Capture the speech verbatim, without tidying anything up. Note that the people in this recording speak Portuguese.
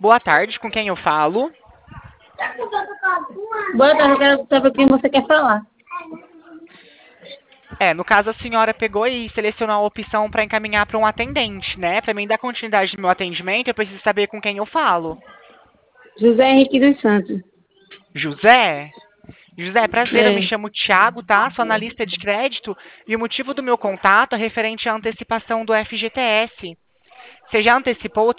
Boa tarde, com quem eu falo? Boa tarde, eu quero saber quem você quer falar. É, no caso a senhora pegou e selecionou a opção para encaminhar para um atendente, né? Para mim dar continuidade no meu atendimento, eu preciso saber com quem eu falo. José Henrique dos Santos. José? José, prazer, eu me É. chamo Thiago, tá? Sou analista de crédito e o motivo do meu contato é referente à antecipação do F G T S. Você já antecipou